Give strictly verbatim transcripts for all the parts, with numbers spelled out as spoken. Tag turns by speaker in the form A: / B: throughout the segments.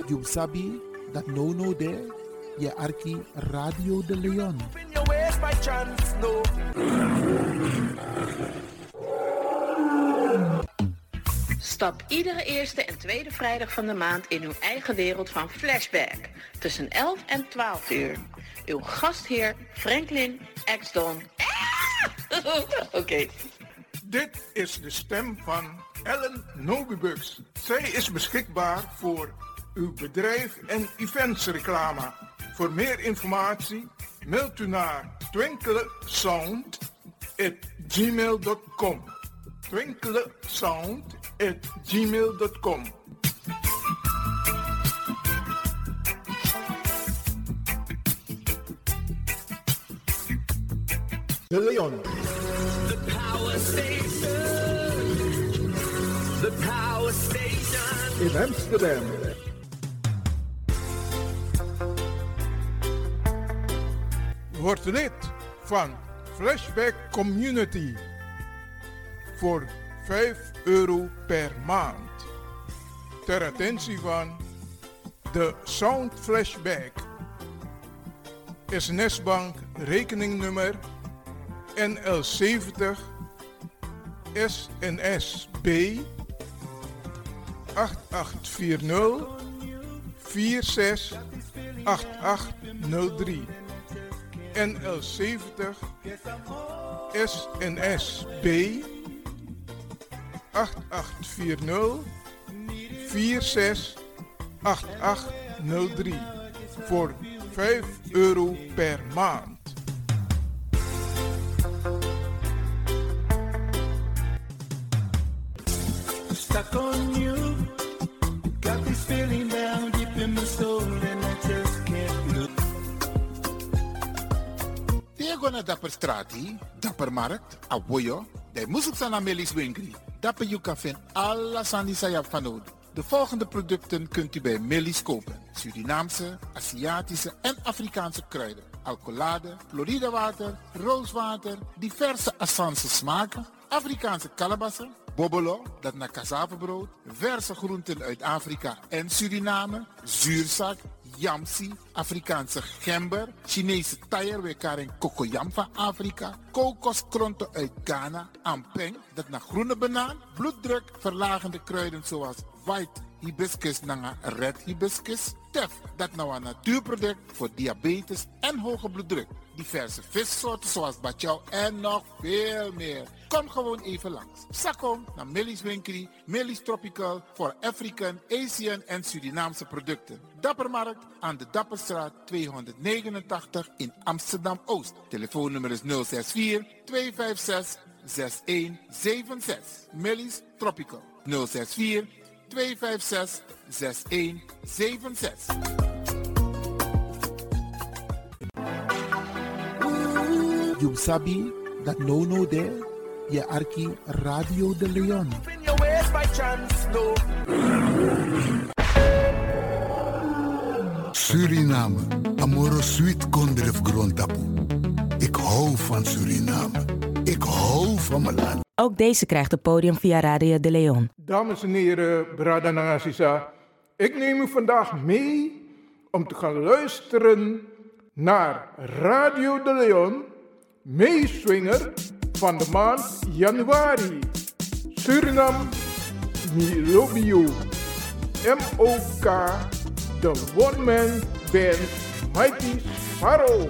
A: You sabi dat no no there, je arki Radio de Leon.
B: Stap iedere eerste en tweede vrijdag van de maand in uw eigen wereld van Flashback. Tussen elf en twaalf uur. Uw gastheer Franklin X-Don. Ah! Oké. Okay.
C: Dit is de stem van Ellen Nobibugs. Zij is beschikbaar voor uw bedrijf en eventsreclame. Voor meer informatie mailt u naar twinklesound at gmail dot com. twinklesound at gmail dot com. De Leon.
D: The Power Station. The Power Station.
C: In Amsterdam. Word lid van Flashback Community voor vijf euro per maand. Ter attentie van de Sound Flashback. S N S-bank rekeningnummer N L zeventig S N S B acht acht vier nul vier zes acht acht nul drie. N L zeventig S N S B acht acht vier nul vier zes acht acht nul drie voor vijf euro per maand.
D: Stuck on you, got this feeling down deep in my soul and I just can't look.
A: Diego na Dapper Strati, Dapper Markt, Aboyo, de Moesuk Sana Melis Winkri. Dapper you kan vinden alla Sandi Sayap van nodig. De volgende producten kunt u bij Melis kopen. Surinaamse, Aziatische en Afrikaanse kruiden. Alcoholade, Florida water, rooswater, diverse Assange smaken, Afrikaanse kalebassen, bobbelo, dat naar cassavebrood, verse groenten uit Afrika en Suriname, zuurzak, yamsi, Afrikaanse gember, Chinese taier, we karen kokoyam van Afrika, kokoskronten uit Ghana, ampeng, dat naar groene banaan, bloeddruk, verlagende kruiden zoals white hibiscus naar red hibiscus, tef, dat nou een natuurproduct voor diabetes en hoge bloeddruk, diverse vissoorten zoals bachao en nog veel meer. Kom gewoon even langs. Sakkom naar Millie's Winkri, Millie's Tropical voor African, Asian en Surinaamse producten. Dappermarkt aan de Dapperstraat tweehonderdnegenentachtig in Amsterdam-Oost. Telefoonnummer is nul zes vier twee vijf zes zes een zeven zes. Millie's Tropical nul zes vier twee vijf zes zes een zeven zes.
E: You sabi dat no no there, je arki Radio de Leon.
F: Suriname, amoro sweet kondref grondtapu. Ik hou van Suriname. Ik hou van mijn land.
G: Ook deze krijgt het podium via Radio de Leon.
C: Dames en heren, Brada Nangasisa, ik neem u vandaag mee om te gaan luisteren naar Radio de Leon, meeswinger van de maand januari. Suriname, me love you. M O K, de one man band Mighty Sparrow.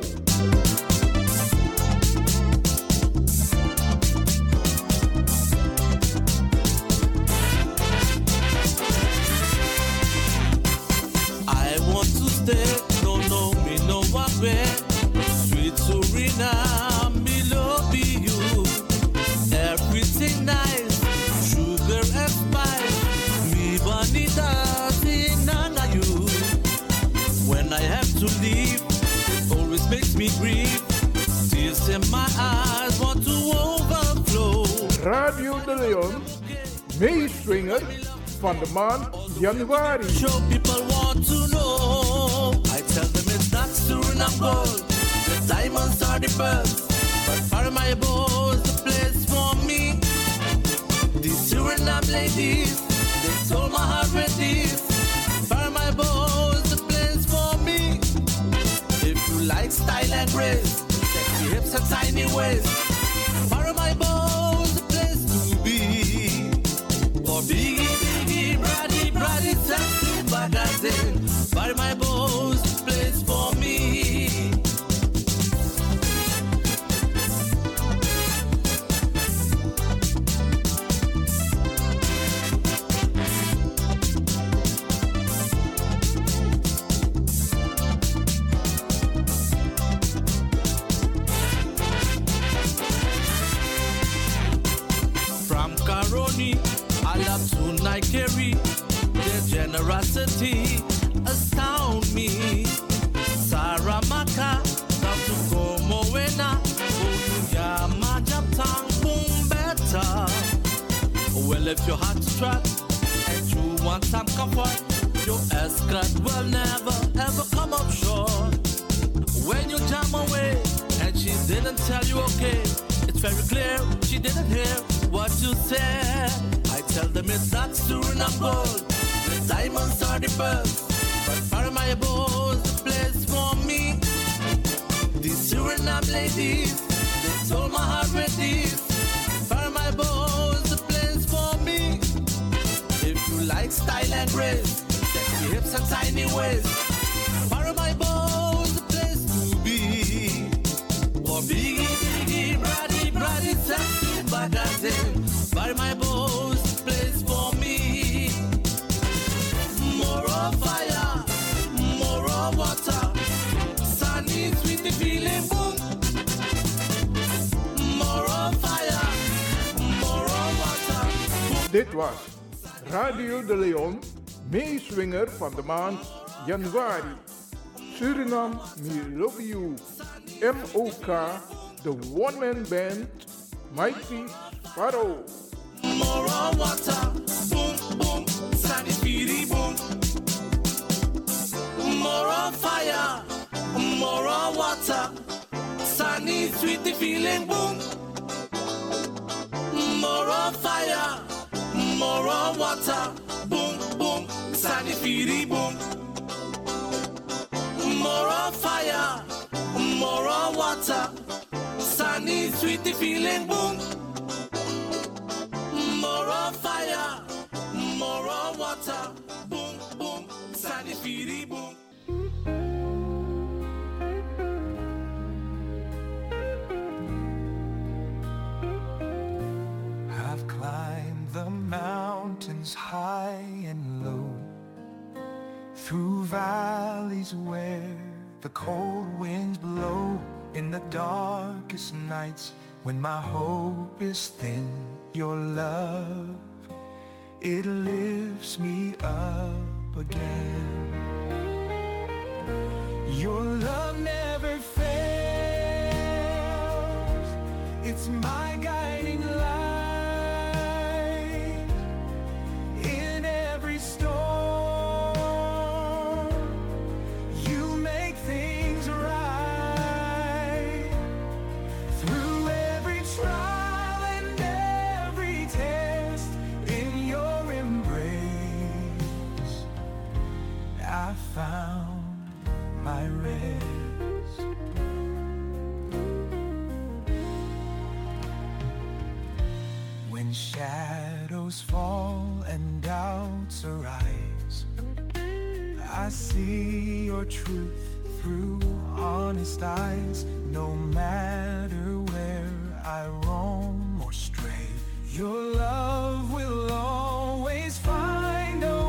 D: No, no, me no one way. Sweet Suriname, me love you. Everything nice, sugar and spice. Me vanita sing nana you. When I have to leave, it always makes me grieve. Tears in my eyes want to overflow.
C: Radio de Leon, meeswinger van de maand januari.
D: Show people want to know. I tell them it's not Suriname gold. The diamonds are the pearls. But Paramaribo is the place for me. These Suriname ladies, they stole my heart with these. Paramaribo and grace, sexy hips and tiny waist. Paramaribo is the place to be. For biggie, biggie, braddy, braddy, sexy magazine. Paramaribo is the place for me. I love to Nike, their generosity astound me. Saramaka, down to Gomoena, Oya Majaptang, boom better. Well, if your heart's struck and you want some comfort, your escort will never ever come up short. When you jam away and she didn't tell you okay, it's very clear she didn't hear what you said. I tell them it's not Suriname gold, the diamonds are the best, but Paramaribo is the place for me. These Suriname ladies, they told my heart ready. Paramaribo is the place for me. If you like style and grace, sexy hips and tiny waist, Paramaribo is the place to be. For biggie, biggie, braddy, braddy, sexy magazine, Paramaribo is the place for me. More of fire, more of water, sunny, sweet feeling, boom. More of fire, more of water, boom.
C: Dit was Radio de Leon, meeswinger van de maand januari. Suriname, we love you. M O K, the one-man band, Mighty Sparrow.
D: More of water, boom, boom, sunny, feely, boom. More of fire, more of water, sunny, sweet feeling, boom. More of fire, more of water, boom, boom, sunny, feely, boom. More of fire, more of water, sunny, sweet feeling, boom. More of fire, more of water, boom, boom, sunny, feely, boom.
H: I've climbed the mountains high and low, through valleys where the cold winds blow. In the darkest nights when my hope is thin, your love, it lifts me up again. Your love never fails, it's my guiding light in every storm. You make things right through every trial and every test. In your embrace I found my rest. When shadows fall and doubts arise, I see your truth through honest eyes. No matter where I roam or stray, your love will always find a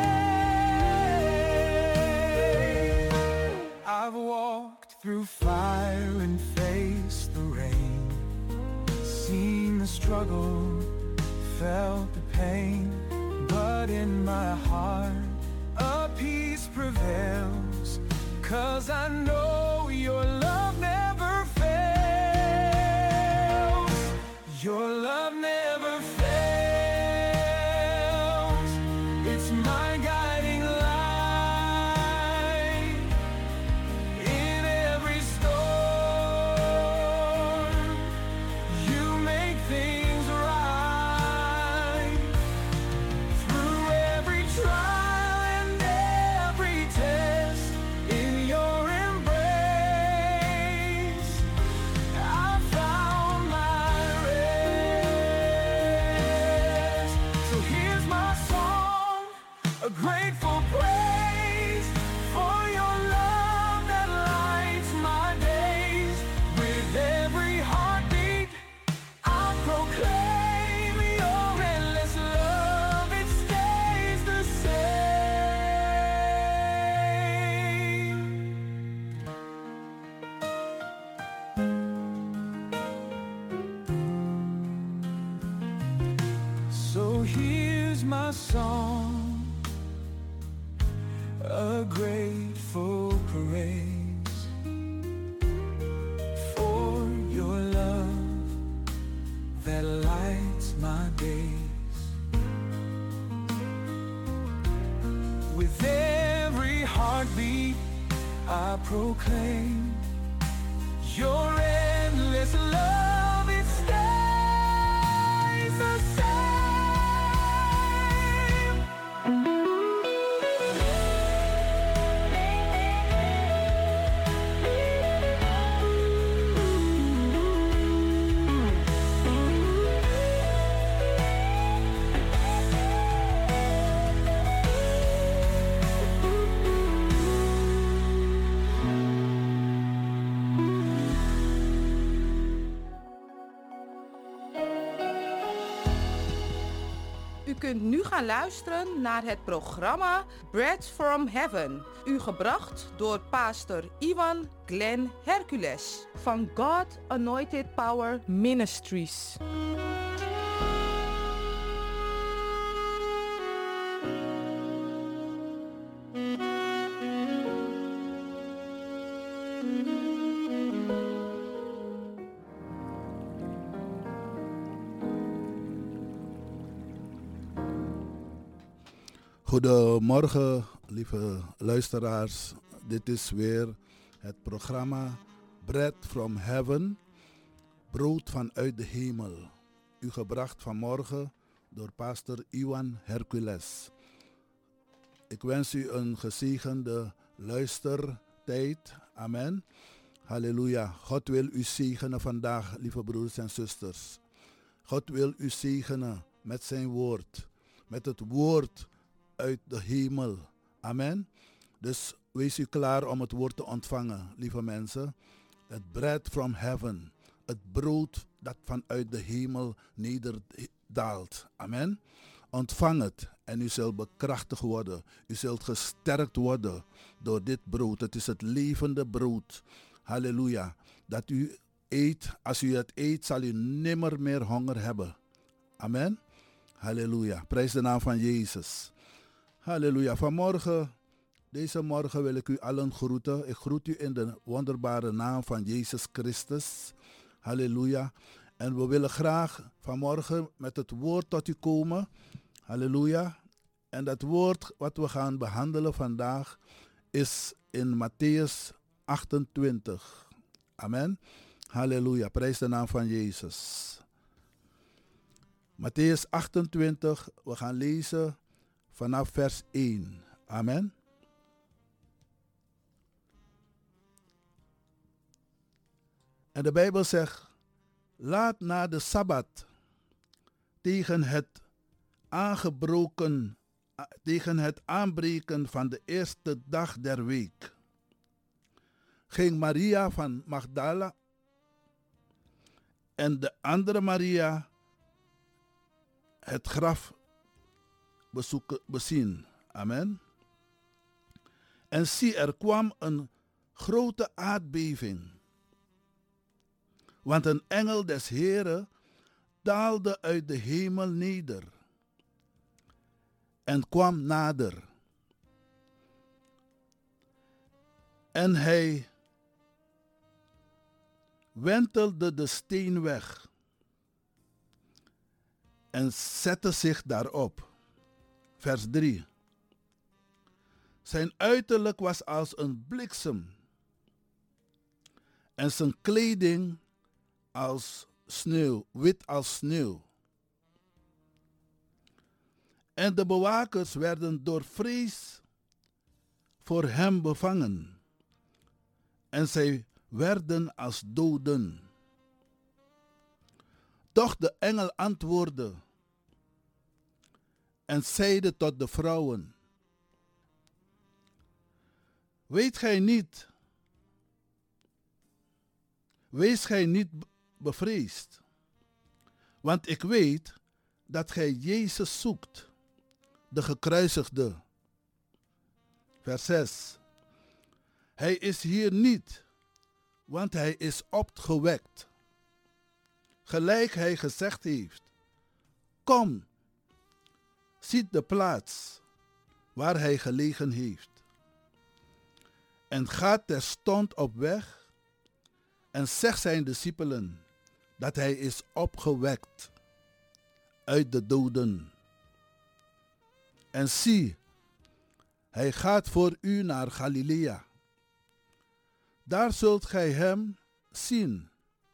H: way. I've walked through fire and faced the rain, seen the struggle, felt the pain, but in my heart a peace prevails, 'cause I know your love never fails. Your love never fails, it's my guiding light in every storm. You make things right through every trial and every test. In your embrace grateful praise for your love that lights my days. With every heartbeat, I'll proclaim your endless love. It stays the same. So here's my song, a grateful praise for your love that lights my days. With every heartbeat, I proclaim your endless love. It stays the same.
I: U kunt nu gaan luisteren naar het programma Bread from Heaven. U gebracht door pastor Iwan Glenn Hercules van God Anointed Power Ministries.
J: Goedemorgen, lieve luisteraars. Dit is weer het programma Bread from Heaven, brood vanuit de hemel. U gebracht vanmorgen door pastor Iwan Hercules. Ik wens u een gezegende luistertijd. Amen. Halleluja. God wil u zegenen vandaag, lieve broeders en zusters. God wil u zegenen met zijn woord, met het woord uit de hemel. Amen. Dus wees u klaar om het woord te ontvangen, lieve mensen. Het bread from heaven. Het brood dat vanuit de hemel nederdaalt. Amen. Ontvang het en u zult bekrachtigd worden. U zult gesterkt worden door dit brood. Het is het levende brood. Halleluja. Dat u eet. Als u het eet, zal u nimmer meer honger hebben. Amen. Halleluja. Prijs de naam van Jezus. Halleluja. Vanmorgen, deze morgen wil ik u allen groeten. Ik groet u in de wonderbare naam van Jezus Christus. Halleluja. En we willen graag vanmorgen met het woord tot u komen. Halleluja. En dat woord wat we gaan behandelen vandaag is in Mattheüs achtentwintig. Amen. Halleluja. Prijs de naam van Jezus. Mattheüs achtentwintig, we gaan lezen vanaf vers één. Amen. En de Bijbel zegt, laat na de Sabbat tegen het aangebroken, tegen het aanbreken van de eerste dag der week, ging Maria van Magdala en de andere Maria het graf bezoeken, bezien. Amen. En zie, er kwam een grote aardbeving. Want een engel des Heren daalde uit de hemel neder en kwam nader. En hij wentelde de steen weg en zette zich daarop. Vers drie. Zijn uiterlijk was als een bliksem en zijn kleding als sneeuw, wit als sneeuw. En de bewakers werden door vrees voor hem bevangen en zij werden als doden. Doch de engel antwoordde en zeide tot de vrouwen, Weet gij niet, wees gij niet bevreesd, want ik weet dat gij Jezus zoekt, de gekruisigde. Vers zes. Hij is hier niet, want hij is opgewekt. Gelijk hij gezegd heeft, kom, ziet de plaats waar hij gelegen heeft. En gaat terstond op weg en zegt zijn discipelen dat hij is opgewekt uit de doden. En zie, hij gaat voor u naar Galilea. Daar zult gij hem zien.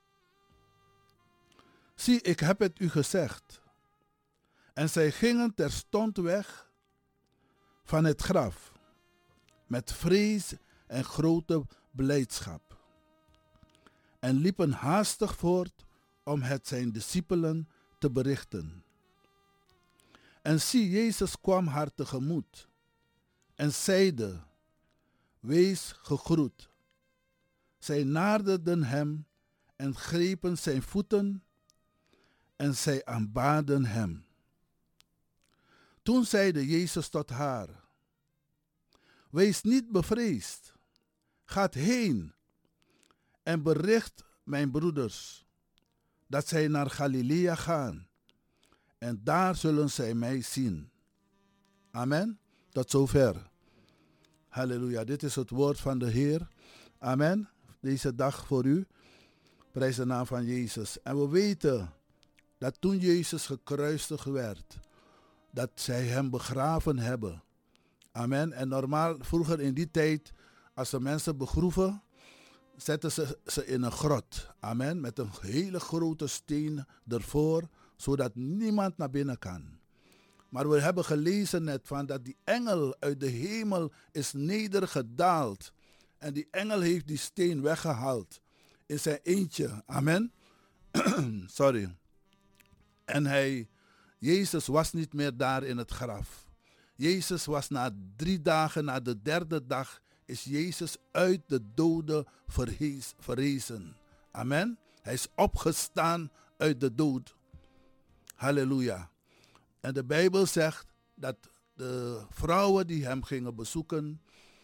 J: Zie, ik heb het u gezegd. En zij gingen terstond weg van het graf, met vrees en grote blijdschap. En liepen haastig voort om het zijn discipelen te berichten. En zie, Jezus kwam haar tegemoet en zeide, wees gegroet. Zij naderden hem en grepen zijn voeten en zij aanbaden hem. Toen zeide Jezus tot haar, wees niet bevreesd, gaat heen en bericht mijn broeders dat zij naar Galilea gaan en daar zullen zij mij zien. Amen. Tot zover. Halleluja. Dit is het woord van de Heer. Amen. Deze dag voor u. Prijs de naam van Jezus. En we weten dat toen Jezus gekruisigd werd, dat zij hem begraven hebben. Amen. En normaal, vroeger in die tijd, als de mensen begroeven, zetten ze ze in een grot. Amen. Met een hele grote steen ervoor, zodat niemand naar binnen kan. Maar we hebben gelezen net van dat die engel uit de hemel is nedergedaald. En die engel heeft die steen weggehaald in zijn eentje. Amen. Sorry. En hij, Jezus was niet meer daar in het graf. Jezus was na drie dagen, na de derde dag, is Jezus uit de doden verhees, verrezen. Amen. Hij is opgestaan uit de dood. Halleluja. En de Bijbel zegt dat de vrouwen die hem gingen bezoeken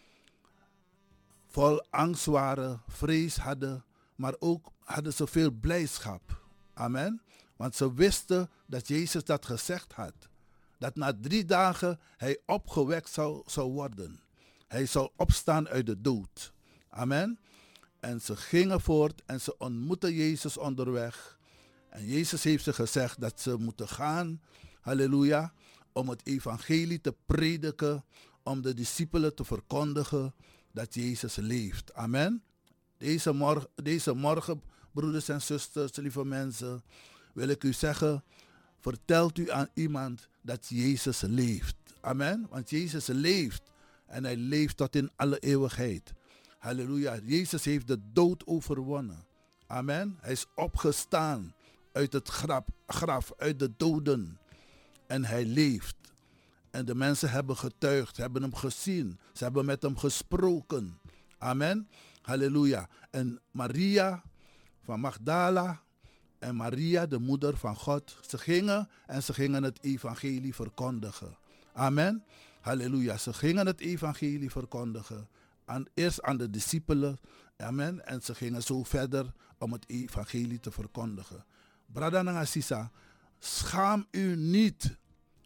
J: vol angst waren, vrees hadden, maar ook hadden ze veel blijdschap. Amen. Want ze wisten dat Jezus dat gezegd had. Dat na drie dagen hij opgewekt zou, zou worden. Hij zou opstaan uit de dood. Amen. En ze gingen voort en ze ontmoetten Jezus onderweg. En Jezus heeft ze gezegd dat ze moeten gaan, halleluja, om het evangelie te prediken, om de discipelen te verkondigen dat Jezus leeft. Amen. Deze morgen, deze morgen, broeders en zusters, lieve mensen, wil ik u zeggen, vertelt u aan iemand dat Jezus leeft. Amen. Want Jezus leeft en hij leeft tot in alle eeuwigheid. Halleluja. Jezus heeft de dood overwonnen. Amen. Hij is opgestaan uit het graf, graf, uit de doden. En hij leeft. En de mensen hebben getuigd, hebben hem gezien. Ze hebben met hem gesproken. Amen. Halleluja. En Maria van Magdala en Maria, de moeder van God, ze gingen en ze gingen het evangelie verkondigen. Amen. Halleluja. Ze gingen het evangelie verkondigen. Aan, eerst aan de discipelen. Amen. En ze gingen zo verder om het evangelie te verkondigen. Brada Nangasisa, schaam u niet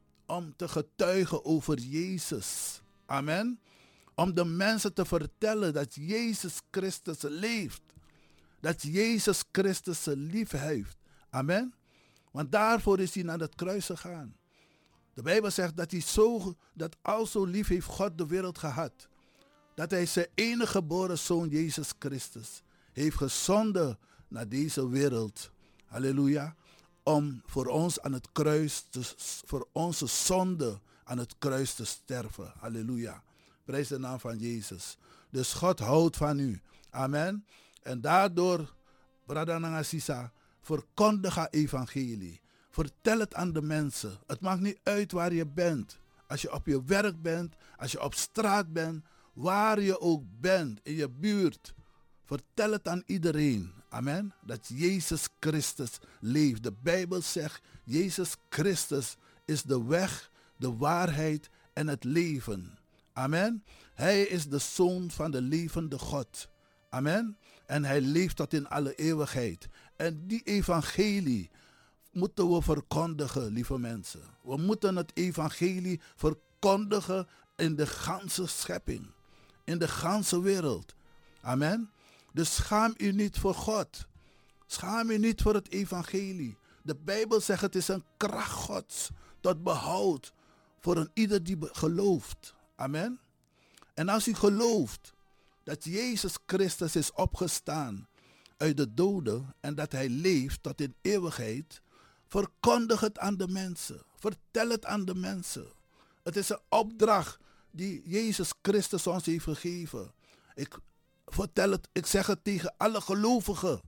J: om te getuigen over Jezus. Amen. Om de mensen te vertellen dat Jezus Christus leeft. Dat Jezus Christus ze lief heeft. Amen. Want daarvoor is hij naar het kruis gegaan. De Bijbel zegt dat hij zo, dat al zo lief heeft God de wereld gehad. Dat hij zijn enige geboren zoon Jezus Christus heeft gezonden naar deze wereld. Halleluja. Om voor ons aan het kruis, te, voor onze zonde aan het kruis te sterven. Halleluja. Prijs de naam van Jezus. Dus God houdt van u. Amen. En daardoor, Brada Nangasisa, verkondig het evangelie. Vertel het aan de mensen. Het maakt niet uit waar je bent. Als je op je werk bent, als je op straat bent, Waar je ook bent, in je buurt, vertel het aan iedereen. Amen. Dat Jezus Christus leeft. De Bijbel zegt, Jezus Christus is de weg, de waarheid en het leven. Amen. Hij is de Zoon van de levende God. Amen. En hij leeft tot in alle eeuwigheid. En die evangelie moeten we verkondigen, lieve mensen. We moeten het evangelie verkondigen in de ganse schepping. In de ganse wereld. Amen. Dus schaam u niet voor God. Schaam u niet voor het evangelie. De Bijbel zegt het is een kracht Gods tot behoud voor een ieder die gelooft. Amen. En als u gelooft dat Jezus Christus is opgestaan uit de doden en dat hij leeft tot in eeuwigheid, verkondig het aan de mensen. Vertel het aan de mensen. Het is een opdracht die Jezus Christus ons heeft gegeven. Ik vertel het, ik zeg het tegen alle gelovigen.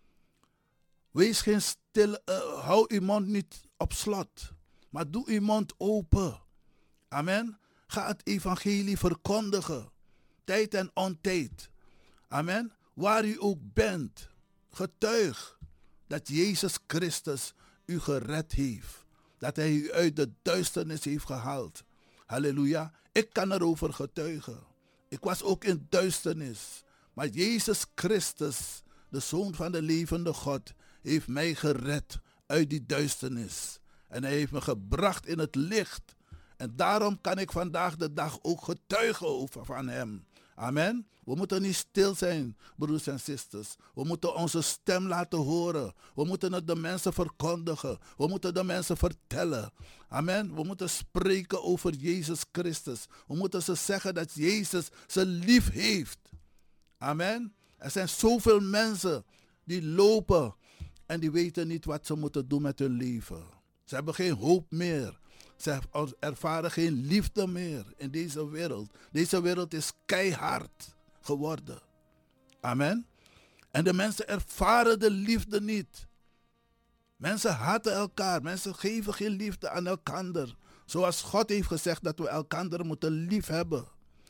J: Wees geen stil, uh, hou uw mond niet op slot, maar doe uw mond open. Amen. Ga het evangelie verkondigen. Tijd en ontijd. Amen. Waar u ook bent, getuig dat Jezus Christus u gered heeft. Dat hij u uit de duisternis heeft gehaald. Halleluja. Ik kan erover getuigen. Ik was ook in duisternis. Maar Jezus Christus, de Zoon van de levende God, heeft mij gered uit die duisternis. En hij heeft me gebracht in het licht. En daarom kan ik vandaag de dag ook getuigen over van hem. Amen. We moeten niet stil zijn, broers en zusters. We moeten onze stem laten horen. We moeten het de mensen verkondigen. We moeten de mensen vertellen. Amen. We moeten spreken over Jezus Christus. We moeten ze zeggen dat Jezus ze lief heeft. Amen. Er zijn zoveel mensen die lopen en die weten niet wat ze moeten doen met hun leven. Ze hebben geen hoop meer. Ze ervaren geen liefde meer in deze wereld. Deze wereld is keihard geworden. Amen. En de mensen ervaren de liefde niet. Mensen haten elkaar. Mensen geven geen liefde aan elkaar. Zoals God heeft gezegd dat we elkaar moeten lief hebben.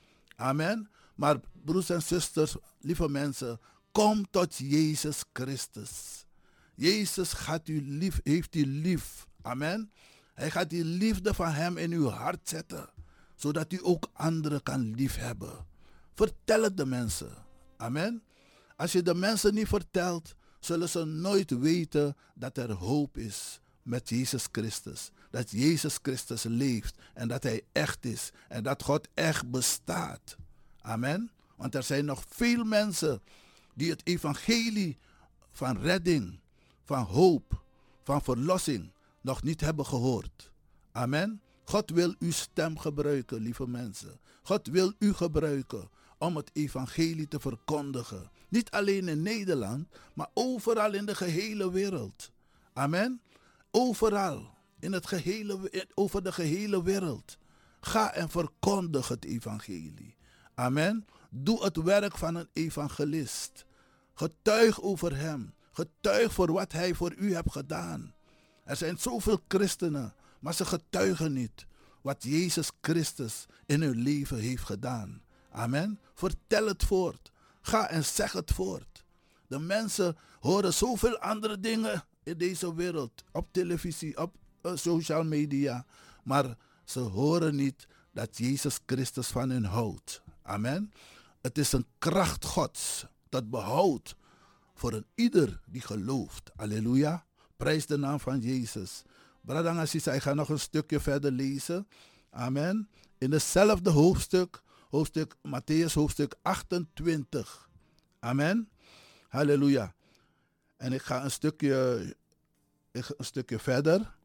J: Amen. Maar broers en zusters, lieve mensen, kom tot Jezus Christus. Jezus gaat u lief, heeft u lief. Amen. Hij gaat die liefde van hem in uw hart zetten. Zodat u ook anderen kan liefhebben. Vertel het de mensen. Amen. Als je de mensen niet vertelt, zullen ze nooit weten dat er hoop is met Jezus Christus. Dat Jezus Christus leeft en dat hij echt is. En dat God echt bestaat. Amen. Want er zijn nog veel mensen die het evangelie van redding, van hoop, van verlossing nog niet hebben gehoord. Amen. God wil uw stem gebruiken, lieve mensen. God wil u gebruiken om het evangelie te verkondigen. Niet alleen in Nederland, maar overal in de gehele wereld. Amen. Overal, in het gehele, over de gehele wereld. Ga en verkondig het evangelie. Amen. Doe het werk van een evangelist. Getuig over hem. Getuig voor wat hij voor u hebt gedaan. Er zijn zoveel christenen, maar ze getuigen niet wat Jezus Christus in hun leven heeft gedaan. Amen. Vertel het voort. Ga en zeg het voort. De mensen horen zoveel andere dingen in deze wereld. Op televisie, op uh, social media. Maar ze horen niet dat Jezus Christus van hun houdt. Amen. Het is een kracht Gods dat behoudt voor een ieder die gelooft. Halleluja. Prijs de naam van Jezus. Bradang Assisa, ik ga nog een stukje verder lezen. Amen. In hetzelfde hoofdstuk, hoofdstuk Matthäus, hoofdstuk achtentwintig. Amen. Halleluja. En ik ga een stukje, een stukje verder.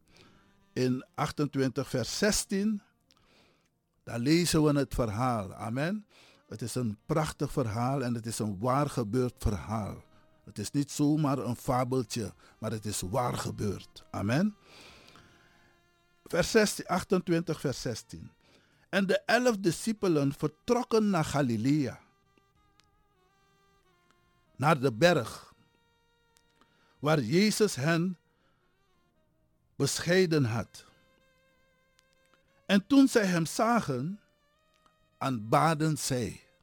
J: In achtentwintig vers zestien. Daar lezen we het verhaal. Amen. Het is een prachtig verhaal en het is een waar gebeurd verhaal. Het is niet zomaar een fabeltje, maar het is waar gebeurd. Amen. Vers zestien, achtentwintig, vers zestien. En de elf discipelen vertrokken naar Galilea. Naar de berg, waar Jezus hen bescheiden had. En toen zij hem zagen, aanbaden zij.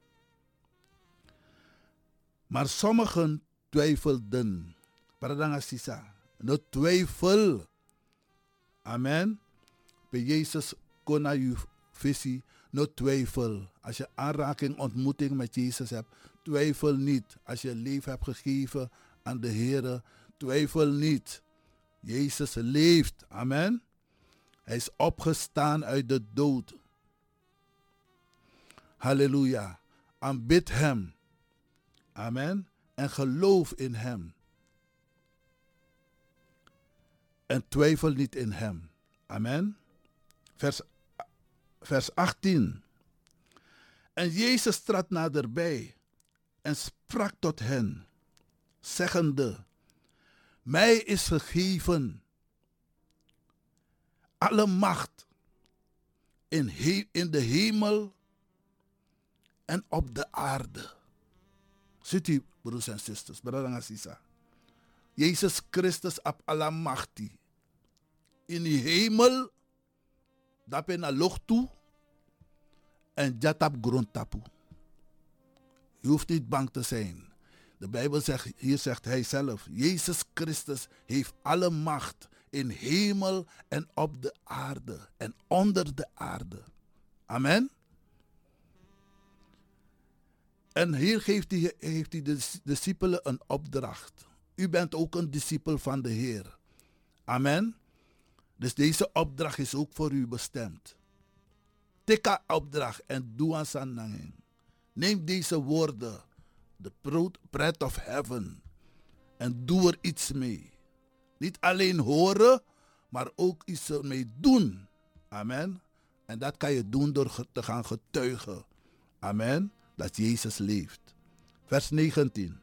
J: Maar sommigen twijfelden. Paradanga sisa. No twijfel. Amen. Bij Jezus kon naar je visie. No twijfel. Als je aanraking, ontmoeting met Jezus hebt. Twijfel niet. Als je leven hebt gegeven aan de Heer. Twijfel niet. Jezus leeft. Amen. Hij is opgestaan uit de dood. Halleluja. Aanbid hem. Amen. En geloof in hem. En twijfel niet in hem. Amen. Vers, vers achttien. En Jezus trad naderbij en sprak tot hen, zeggende, mij is gegeven alle macht in, he, in de hemel en op de aarde. Ziet u, broers en zusters, Bradangazisa. Jezus Christus op alle machti. In de hemel, dat ben naar lucht toe en dat op grond tapu. Je hoeft niet bang te zijn. De Bijbel zegt, hier zegt hij zelf, Jezus Christus heeft alle macht in hemel en op de aarde en onder de aarde. Amen. En hier geeft hij, heeft hij de discipelen een opdracht. U bent ook een discipel van de Heer. Amen. Dus deze opdracht is ook voor u bestemd. Teka opdracht en doe aan sananging. Neem deze woorden, de bread of heaven, en doe er iets mee. Niet alleen horen, maar ook iets ermee doen. Amen. En dat kan je doen door te gaan getuigen. Amen. Dat Jezus leeft. Vers negentien.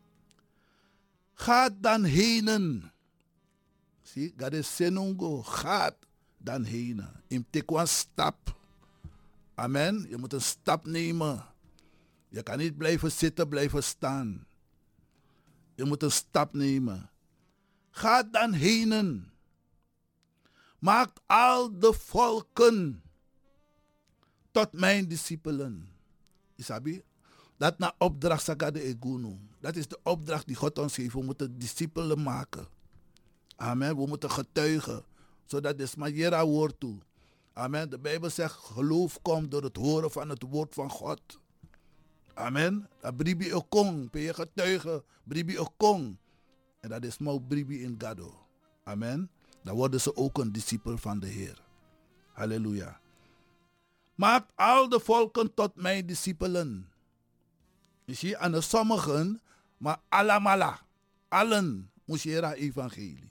J: Gaat dan henen. Zie, God is senungo. Gaat dan henen. In tekwan stap. Amen. Je moet een stap nemen. Je kan niet blijven zitten, blijven staan. Je moet een stap nemen. Ga dan henen. Maakt al de volken tot mijn discipelen. Isabi, dat na opdracht sagade egunu. Dat is de opdracht die God ons heeft. We moeten discipelen maken. Amen. We moeten getuigen. Zodat de smajera woord toe. Amen. De Bijbel zegt, geloof komt door het horen van het woord van God. Amen. Dat bribi okong. Ben je getuigen. Bribi okong. En dat is maar bribi in Gado. Amen. Dan worden ze ook een discipel van de Heer. Halleluja. Maak al de volken tot mijn discipelen. Je ziet aan de sommigen, maar allamala. Allen moest je het evangelie.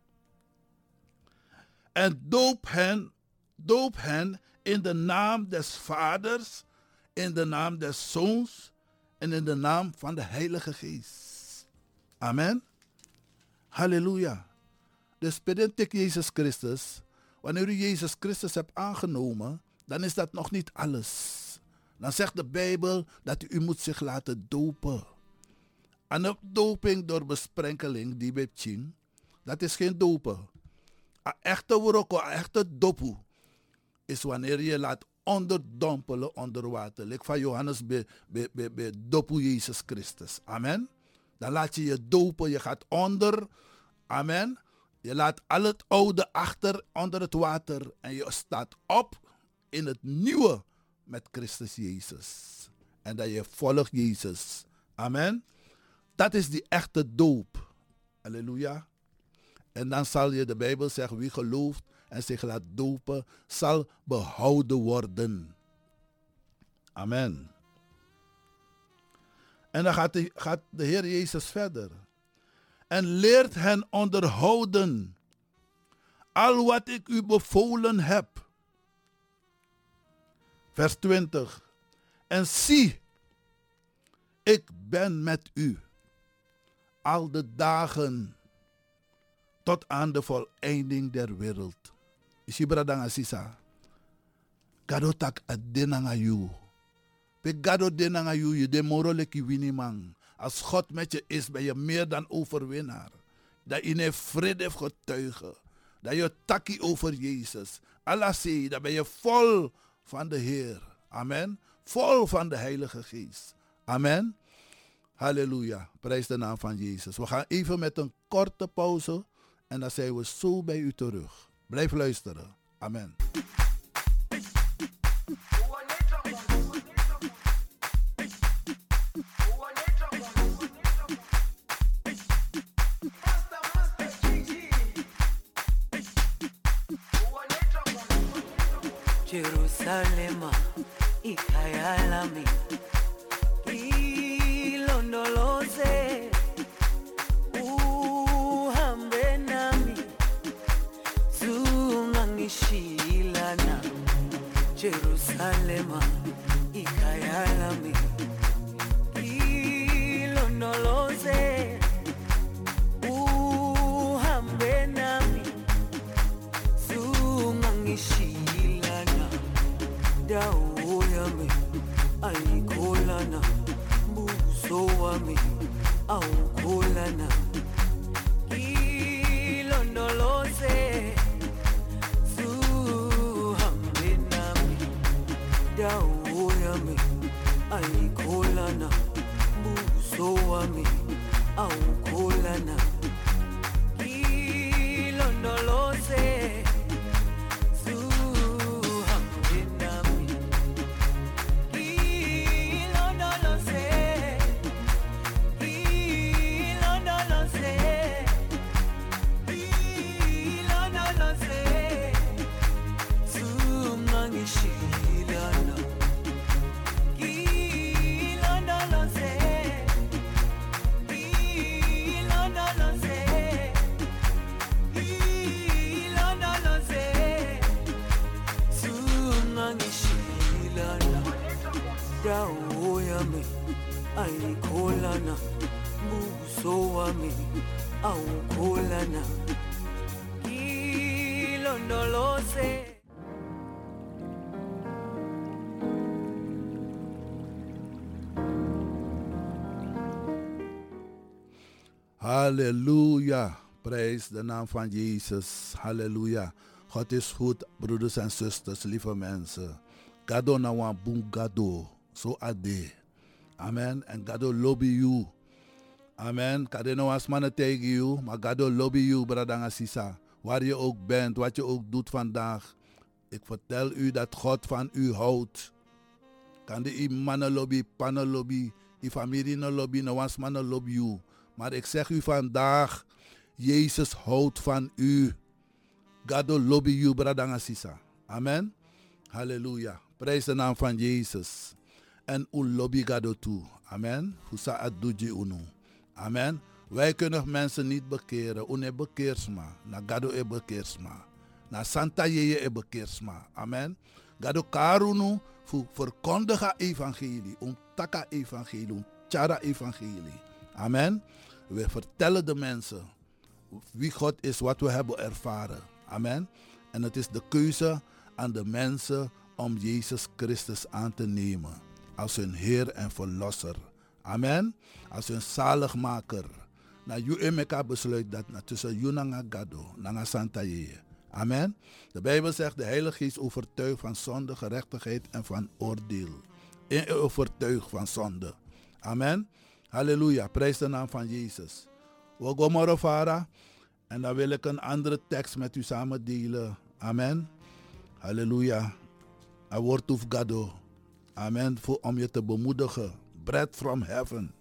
J: En doop hen, doop hen in de naam des Vaders, in de naam des Zoons en in de naam van de Heilige Geest. Amen. Halleluja. Dus bedenk Jezus Christus. Wanneer u Jezus Christus hebt aangenomen, dan is dat nog niet alles. Dan zegt de Bijbel dat u moet zich laten dopen. En een doping door besprenkeling, die bepching, dat is geen dopen. Een echte woroko, een echte dopu, is wanneer je laat onderdompelen onder water. Like van Johannes bij, bij, bij, bij dopu Jezus Christus. Amen. Dan laat je je dopen, je gaat onder. Amen. Je laat al het oude achter onder het water en je staat op in het nieuwe met Christus Jezus. En dat je volgt Jezus. Amen. Dat is die echte doop. Halleluja. En dan zal je, de Bijbel zeggen, wie gelooft en zich laat dopen, zal behouden worden. Amen. En dan gaat de, gaat de Heer Jezus verder. En leert hen onderhouden al wat ik u bevolen heb. Vers twintig. En zie, ik ben met u al de dagen tot aan de voleinding der wereld. Isi bradanga sisa. Gado tak adenanga you. Pe gado denanga you, je de moroleki winimang. Als God met je is, ben je meer dan overwinnaar. Dat je in vrede heeft getuigen. Dat je takkie over Jezus. Allah zie, dat ben je vol van de Heer. Amen. Vol van de Heilige Geest. Amen. Halleluja. Prijs de naam van Jezus. We gaan even met een korte pauze en dan zijn we zo bij u terug. Blijf luisteren. Amen.
K: Jerusalema, ikayalami, ilondoloze, uhambe nami, zungangishilana. Jerusalema, ikayalami, ilondoloze, uhambe nami, zungangishilana. Dawo yami ayikholana, buso wami awukholana. Ilondoloze, zuhambe nami. Dawo yami ayikholana, buso wami awukholana. Ilondoloze, dawo yami ayikholana, buso wami awukholana. Ilondoloze.
J: Halleluja. Prijs de naam van Jezus. Halleluja. God is goed, broeders en zusters, lieve mensen. Gado na wan boom gado. So ade. Amen. En gado lobby you. Amen. Kade no was mannen tegen you. Maar gado lobby you, bradanga sisa. Waar je ook bent, wat je ook doet vandaag. Ik vertel u dat God van u houdt. Kan de mannen lobby, pannen lobby, die familie no lobby, no was mannen lobby you. Maar ik zeg u vandaag, Jezus houdt van u. Gado lobby you, bradanga sisa. Amen. Halleluja. Prijs de naam van Jezus. En u lobby gado toe. Amen. Husa aduji unu. Amen. Wij kunnen mensen niet bekeren. Une bekeersma. Na gado e bekeersma. Na Santa Yeye e bekeersma. Amen. Gado karunu fu verkondiga evangelie. Um taka evangelie. Um chara evangelie. Amen. We vertellen de mensen wie God is, wat we hebben ervaren. Amen. En het is de keuze aan de mensen om Jezus Christus aan te nemen als hun Heer en Verlosser. Amen. Als hun zaligmaker. Na you emeka besluit dat na tussen you nanga gado, nanga Santa Yeye. Amen. De Bijbel zegt de Heilige Geest overtuigt van zonde, gerechtigheid en van oordeel. En overtuigt van zonde. Amen. Halleluja. Prijs de naam van Jezus. We gaan maar varen. En dan wil ik een andere tekst met u samen delen. Amen. Halleluja. Een woord of gado. Amen. Voor om je te bemoedigen. Bread from heaven.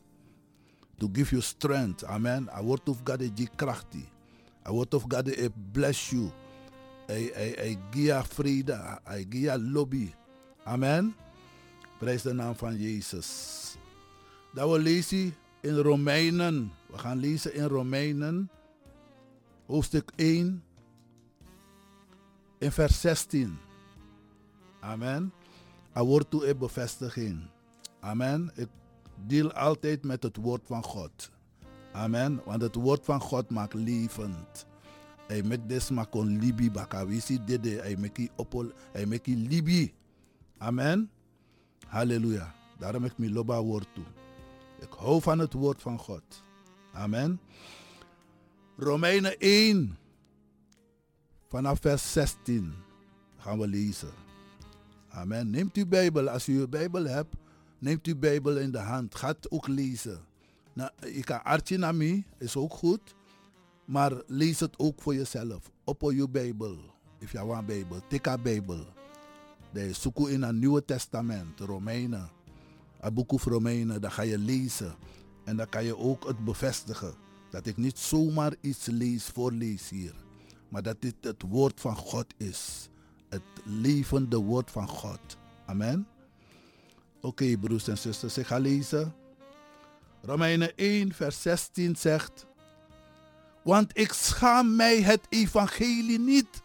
J: To give you strength. Amen. A word of God is krachtig. A word of God is bless you. Hij geeft je vrede. Hij geeft je lobby. Amen. Prijs de naam van Jezus. Dat we lezen in Romeinen. We gaan lezen in Romeinen. Hoofdstuk één. In vers zestien. Amen. A woord toe een bevestiging. Amen. Ik deel altijd met het woord van God. Amen. Want het woord van God maakt levend. Hij maakt des makon libi bakawisi dede. Hij maakt opol. Hij maakt libi. Amen. Halleluja. Daarom heb ik mijn loba woord toe. Ik hou van het woord van God. Amen. Romeinen één. Vanaf vers zestien gaan we lezen. Amen. Neemt uw Bijbel. Als u uw Bijbel hebt, neemt uw Bijbel in de hand. Gaat ook lezen. Nou, je kan artje naar mij, is ook goed. Maar lees het ook voor jezelf. Op je Bijbel. If je want Bijbel, take a Bijbel. De zoek in het Nieuwe Testament, Romeinen. Een boek over Romeinen, dat ga je lezen. En dan kan je ook het bevestigen. Dat ik niet zomaar iets lees, voorlees hier. Maar dat dit het woord van God is. Het levende woord van God. Amen. Oké, okay, broers en zusters, ik ga lezen. Romeinen één, vers zestien zegt. Want ik schaam mij het evangelie niet.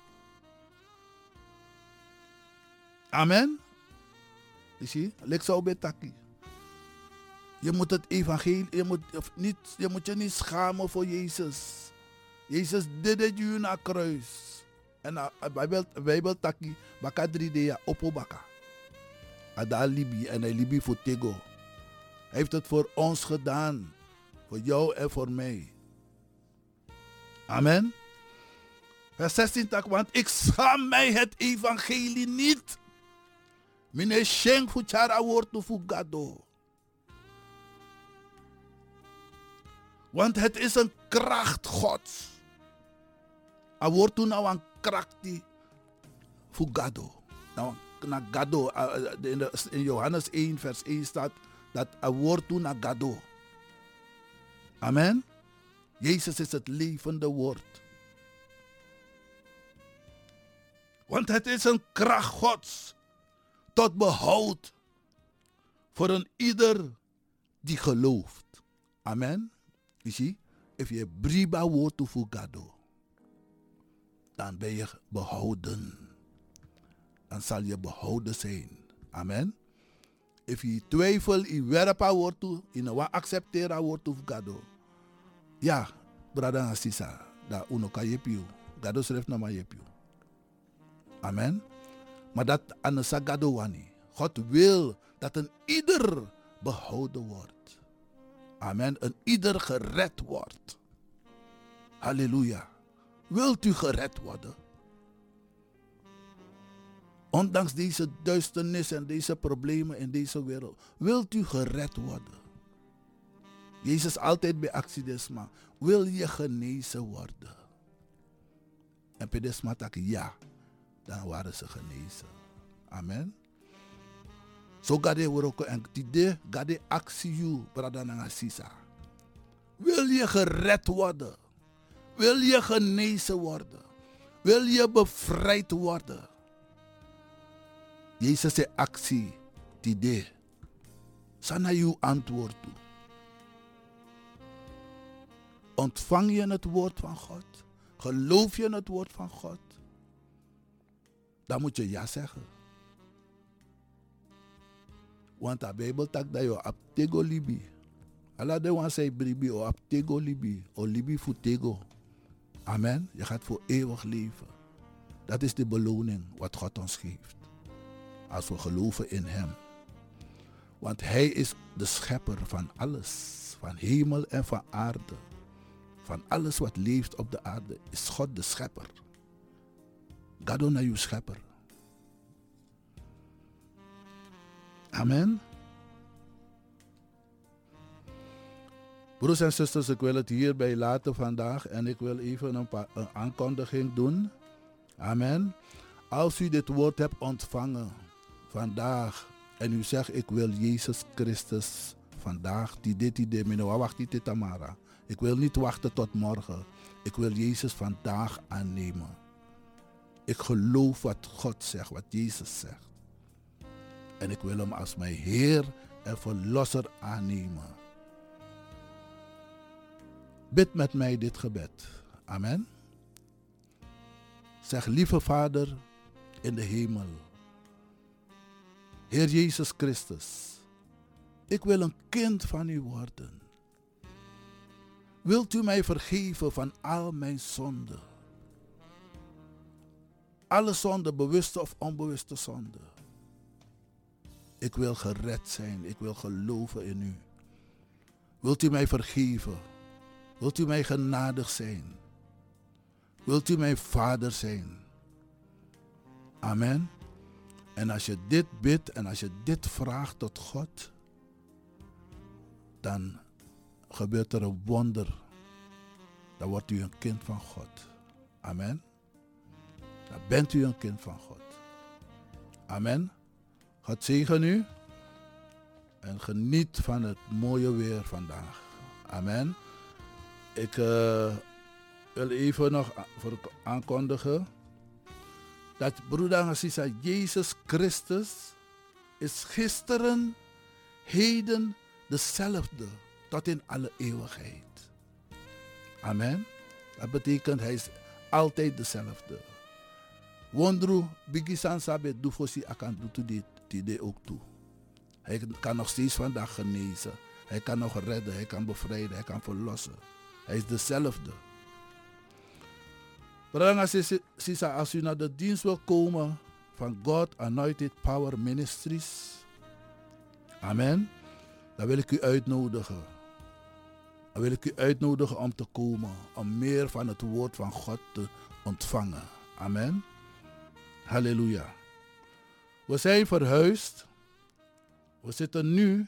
J: Amen. Zie je? Zo betaki. Je moet het evangelie, je moet, niet, je moet je niet schamen voor Jezus. Jezus deed het je naar kruis. En de Bijbel, Bijbel taki, baka drie dea opo baka. Ada libi en hij libi voor tego. Hij heeft het voor ons gedaan. Voor jou en voor mij. Amen. Vers zestien tak, want ik schaam mij het evangelie niet. Mine schenk voor chara woord voor gado. Want het is een kracht Gods. A woord toen nou een kracht die voor gado. Nou, na gado, in, de, in Johannes één vers één staat dat a woord toen na gado. Amen. Jezus is het levende woord. Want het is een kracht Gods tot behoud voor een ieder die gelooft. Amen. Je ziet, als je briba woord voor gado, dan ben je behouden. Dan zal je behouden zijn. Amen. Als je twijfelt, je werpa woord toe, je nou acceptera woord voor gado. Ja, brada en sisa, dat uno kan je piu. Gado schrijft naar je piu. Amen. Maar dat aan de gado wani. God wil dat een ieder behouden wordt. Amen. Een ieder gered wordt. Halleluja. Wilt u gered worden? Ondanks deze duisternis en deze problemen in deze wereld. Wilt u gered worden? Jezus altijd bij accidesma. Wil je genezen worden? En pedesma tak ja. Dan waren ze genezen. Amen. Zo gaat het ook en die gaat de actie you, brada nanga sisa. Wil je gered worden? Wil je genezen worden? Wil je bevrijd worden? Jezus is actie die de. Sana you antwoord toe. Ontvang je het woord van God? Geloof je het woord van God? Dan moet je ja zeggen. Want de Bijbel tak dat je aptego libi. Allah de wan say bribi o aptego libi. O libi futego. Amen. Je gaat voor eeuwig leven. Dat is de beloning wat God ons geeft. Als we geloven in hem. Want hij is de schepper van alles. Van hemel en van aarde. Van alles wat leeft op de aarde is God de schepper. Gado na uw schepper. Amen. Broers en zusters, ik wil het hierbij laten vandaag en ik wil even een, paar, een aankondiging doen. Amen. Als u dit woord hebt ontvangen vandaag en u zegt ik wil Jezus Christus vandaag, die dit idee, mino wacht dit tamara. Ik wil niet wachten tot morgen. Ik wil Jezus vandaag aannemen. Ik geloof wat God zegt, wat Jezus zegt. En ik wil hem als mijn Heer en Verlosser aannemen. Bid met mij dit gebed. Amen. Zeg, lieve Vader in de hemel. Heer Jezus Christus. Ik wil een kind van u worden. Wilt u mij vergeven van al mijn zonden? Alle zonden, bewuste of onbewuste zonden. Ik wil gered zijn. Ik wil geloven in u. Wilt u mij vergeven? Wilt u mij genadig zijn? Wilt u mijn vader zijn? Amen. En als je dit bidt en als je dit vraagt tot God, dan gebeurt er een wonder. Dan wordt u een kind van God. Amen. Dan bent u een kind van God. Amen. God zegen u. En geniet van het mooie weer vandaag. Amen. Ik uh, wil even nog voor aankondigen. Dat broeder en zuster, Jezus Christus is gisteren, heden dezelfde. Tot in alle eeuwigheid. Amen. Dat betekent hij is altijd dezelfde. Wondru bigisan sabe dufosi akan doet dit idee ook toe. Hij kan nog steeds vandaag genezen. Hij kan nog redden. Hij kan bevrijden. Hij kan verlossen. Hij is dezelfde. Sisa, als u naar de dienst wil komen van God Anointed Power Ministries. Amen. Dan wil ik u uitnodigen. Dan wil ik u uitnodigen om te komen. Om meer van het woord van God te ontvangen. Amen. Halleluja. We zijn verhuisd. We zitten nu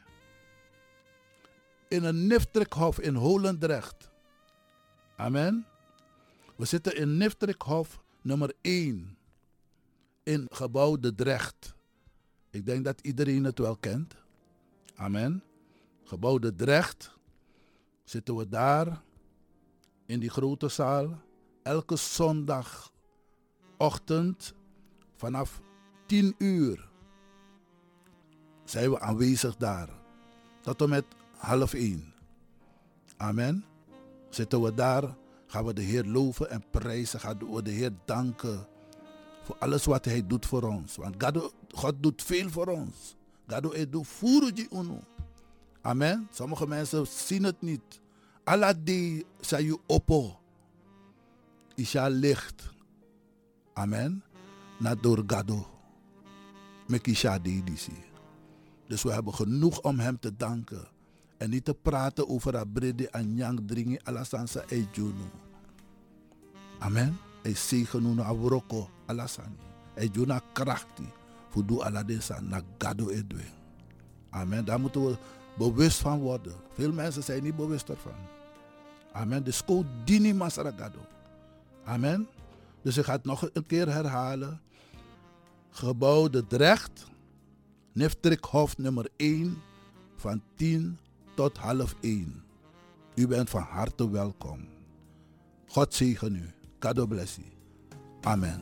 J: in een Niftrikhof in Holendrecht. Amen. We zitten in Niftrikhof nummer één. In gebouw De Drecht. Ik denk dat iedereen het wel kent. Amen. Gebouw De Drecht. Zitten we daar in die grote zaal. Elke zondagochtend vanaf tien uur zijn we aanwezig daar. Tot en met half één. Amen. Zitten we daar, gaan we de Heer loven en prijzen. Gaan we de Heer danken voor alles wat Hij doet voor ons. Want God, God doet veel voor ons. God doet voeren unu. Amen. Sommige mensen zien het niet. Allah die sayu oppo. Isha licht. Amen. Na door Gado. Mekisha die disi. Dus we hebben genoeg om hem te danken. En niet te praten over abrede en yang dringi alasansa e juno. Amen. E zegen nu avroko alasani. E juna krachti. Fudu aladesa na Gado edwin. Amen. Daar moeten we bewust van worden. Veel mensen zijn niet bewust ervan. Amen. Dus ko dini masaragado. Amen. Dus ik ga het nog een keer herhalen. Gebouw De Drecht. Niftrikhof nummer één. Van tien tot half één. U bent van harte welkom. God zegen u. God bless you. Amen.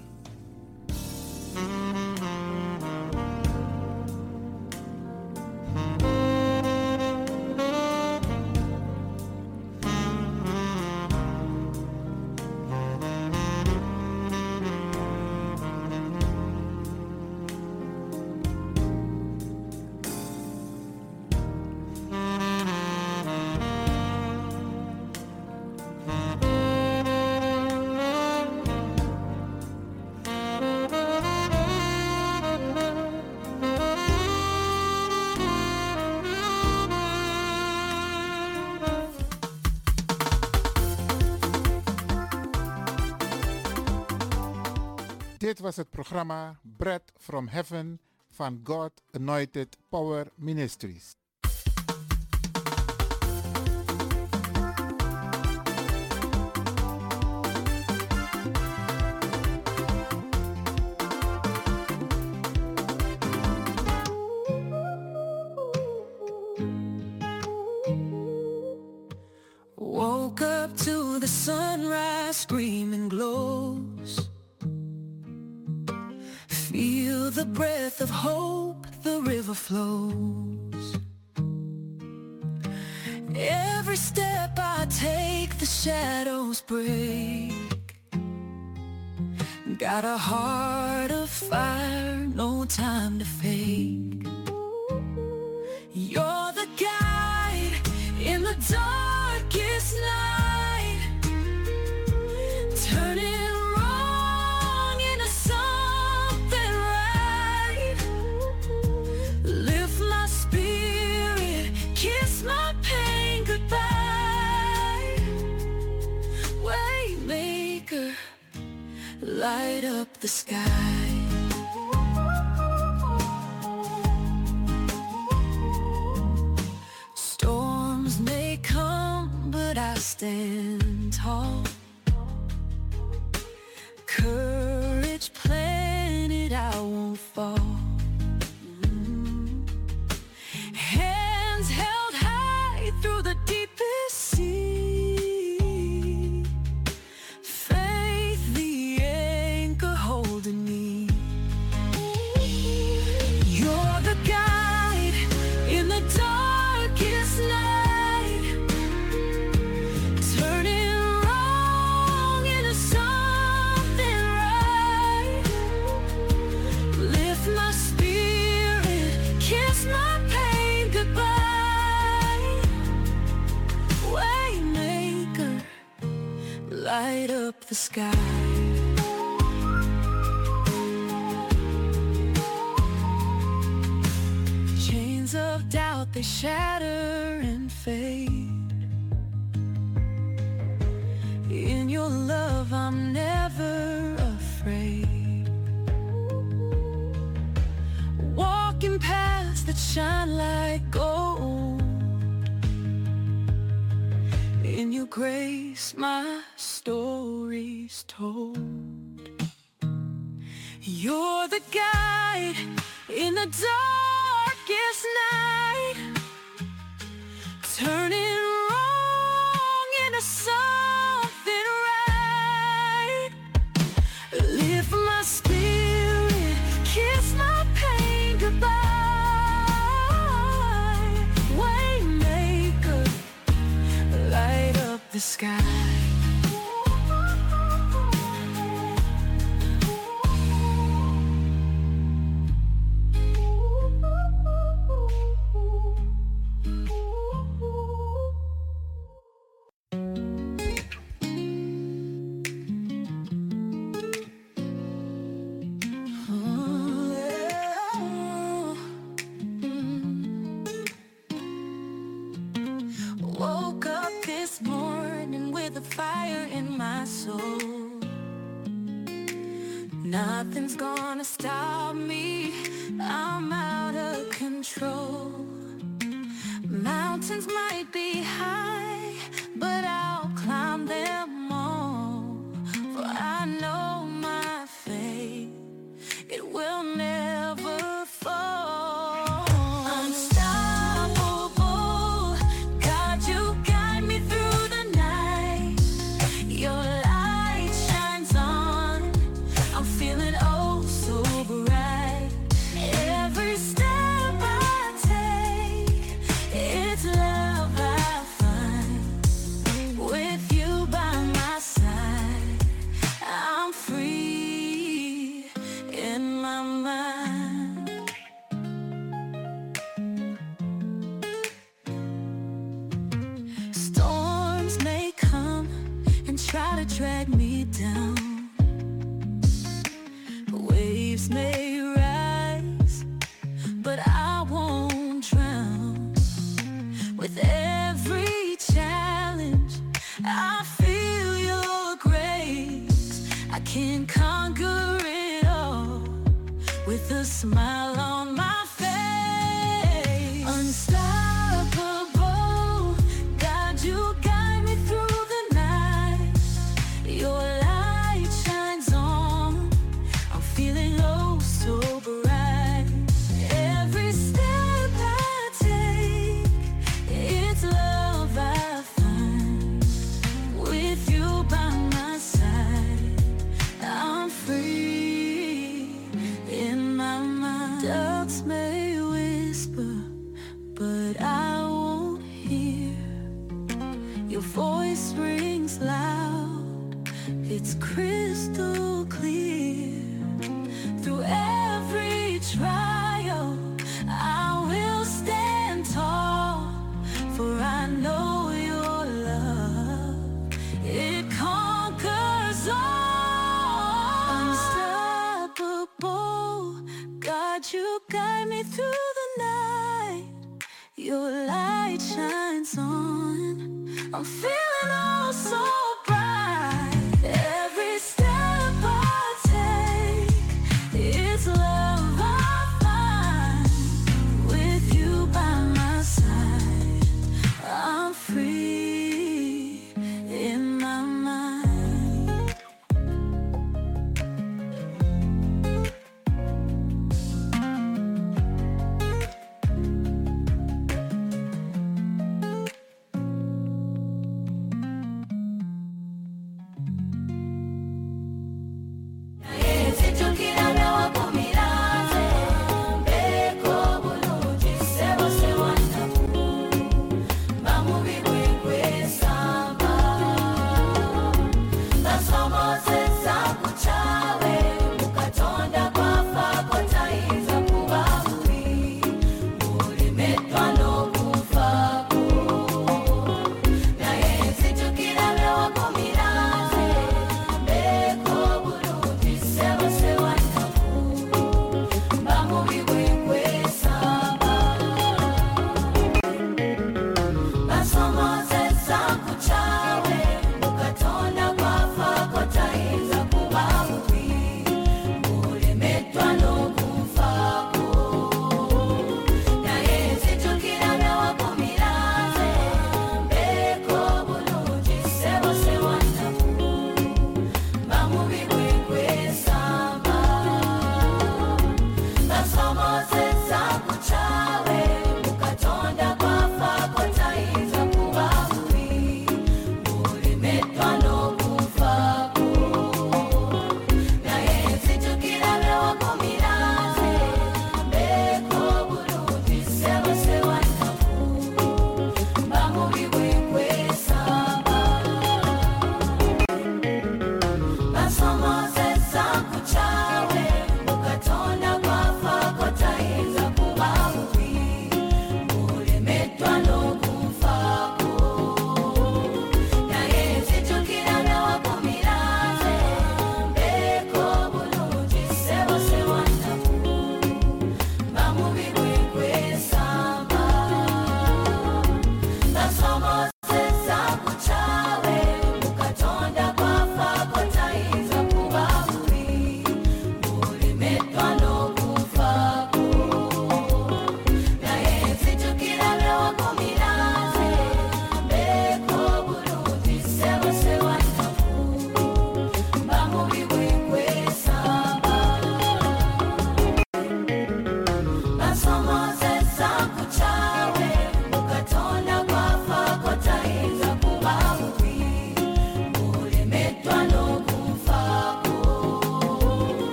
A: Dit was het programma Bread from Heaven van God Anointed Power Ministries.
K: Woke up to the sunrise, screaming glows. Feel the breath of hope, the river flows. Every step I take, the shadows break. Got a heart of fire, no time to fake. You're the guide in the darkest night, turning light up the sky. Storms may come stand tall. Courage planted, I won't fall. Mm. Hands held high through the deepest sea. Faith, the anchor holding me. You're the guide in the darkest night. Light up the sky. Chains of doubt, they shatter and fade. In your love, I'm never afraid. Walking paths that shine like gold. In your grace, my story's told. You're the guide in the darkest night, turning wrong into something right. Lift my spirit, kiss my pain goodbye. Waymaker, light up the sky. Woke up this morning with a fire in my soul. Nothing's gonna stop me, I'm out of control. Mountains might be high, but I'll climb them all. For I know my faith, it will never fall. Unstoppable, God, you guide me through the night. Your light shines on, I'm feeling oh so bright. Every step I take, it's love I find. With you by my side, I'm free in my mind. Storms may come and try to drag me down. Waves may rise, but I won't drown. With every challenge, I feel your grace. I can conquer it all with a smile on my face. Unstoppable, God, you guide me through the night. Your light shines on, I'm feeling oh so bright. Every step I take, it's love I find. With you by my side, I'm free in my mind. Doubts may whisper, but I won't hear. Your voice rings loud, it's crystal clear. Through every trial, I will stand tall. For I know your love, it conquers all. Unstoppable, God, you guide me through the night. Your light shines on, I'm feeling oh so bright. Every step I take, it's love I find. With you by my side, I'm free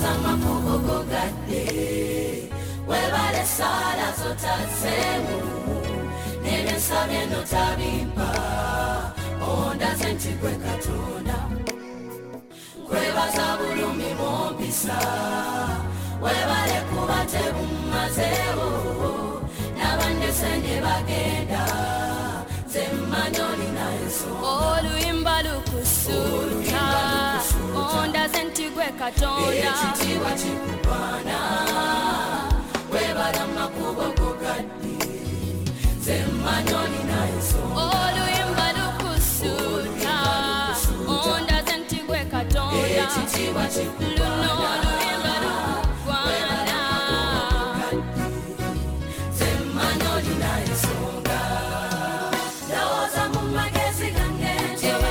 K: Ndawoza makubo gade Webale sala zotatsemu Nene sabye no tabimba Onda zenti kwe katonda Kweba zabulumi mompisa Webale kubate bumazeo Nabande sende bagenda Zemanyoni na yeso
L: Oluyimba lukusuka Onda zenti kwe katonda
K: Echitiwa chikupana Webala makubo kukadi Zemanyoni na yeso
L: Oluyimba lukusuka Onda zenti kwe katonda
K: Echitiwa chikupana
L: Oluyimba lukwana
K: Zemanyoni na yeso Ndawoza mumagezi gange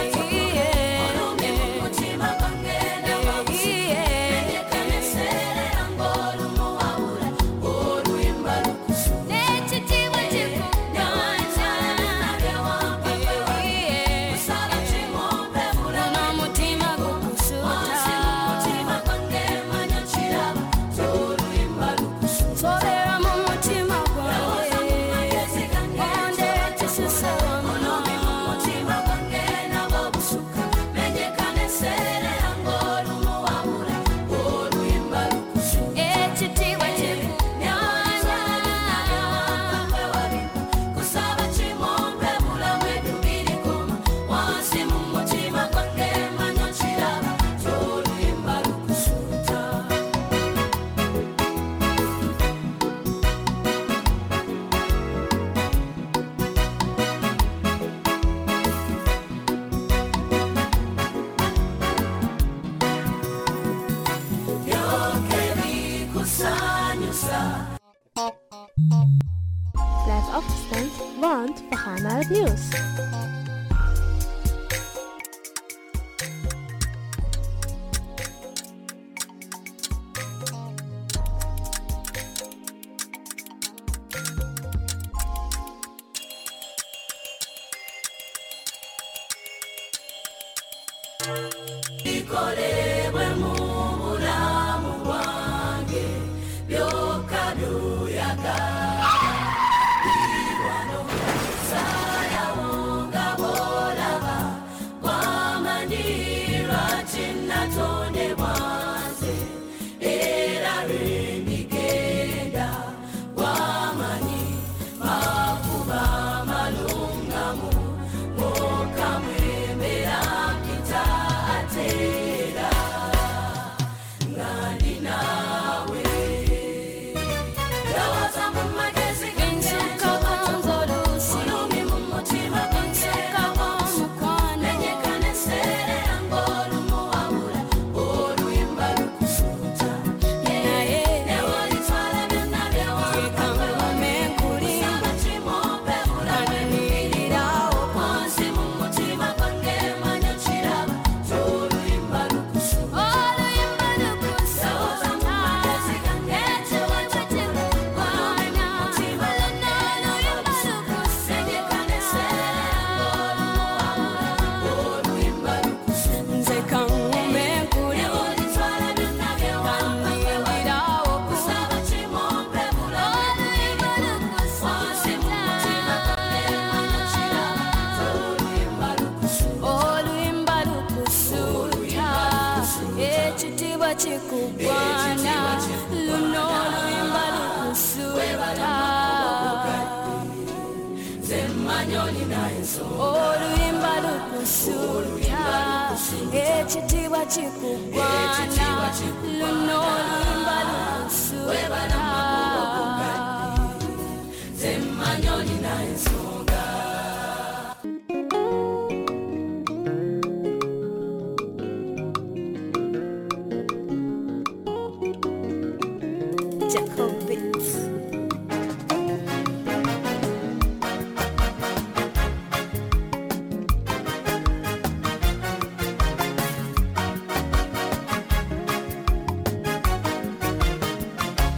M: Blijf afgestemd, want we gaan naar het nieuws.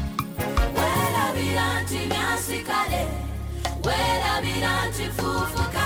K: Wela bilanti fufu